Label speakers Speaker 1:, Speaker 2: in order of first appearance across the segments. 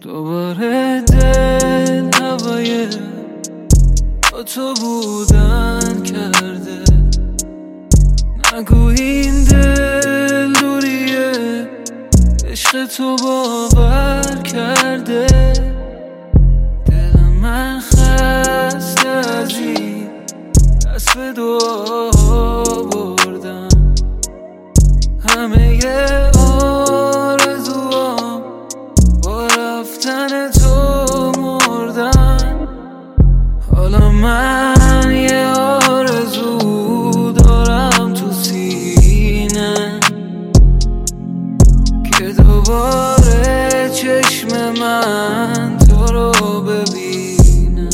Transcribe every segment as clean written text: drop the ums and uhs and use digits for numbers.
Speaker 1: دوباره دل هوای با تو بودن کرده. نگو این دل دوریه، عشق تو باور کرده. دل من خسته از این دست به دعا بردم. همه آرزوام با رفتن تو مردن. حالا من یه آرزو دارم تو سینه که دوباره چشم من تو رو ببینه.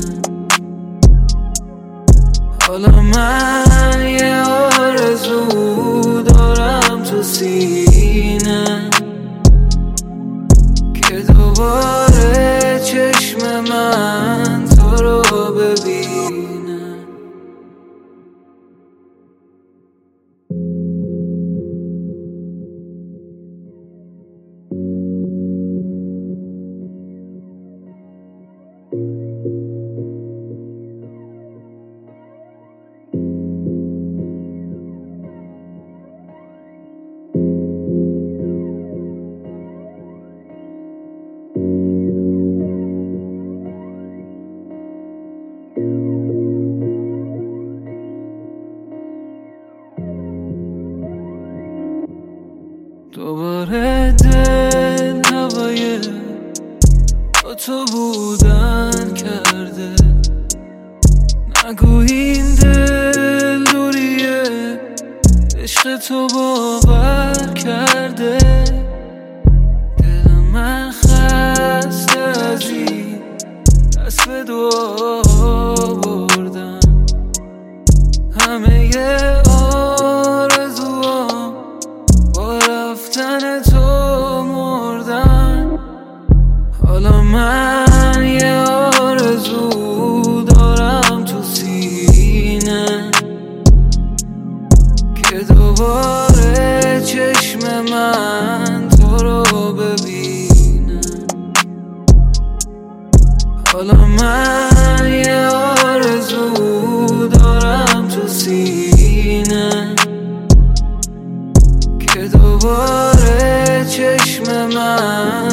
Speaker 1: حالا من یه آرزو دارم تو سینه که دوباره چشم من تو رو ببینه. دوباره دل هوای با تو بودن کرده. نگو این دل دوریه، عشق تو باور کرده. دل من خسته از این دست به دعا بردم. همه آرزوام با رفتن تو مردن. حالا من یه آرزو دارم تو سینه که دوباره چشم من تو رو ببینه. حالا من یه آرزو دارم تو سینه که دوباره چشم من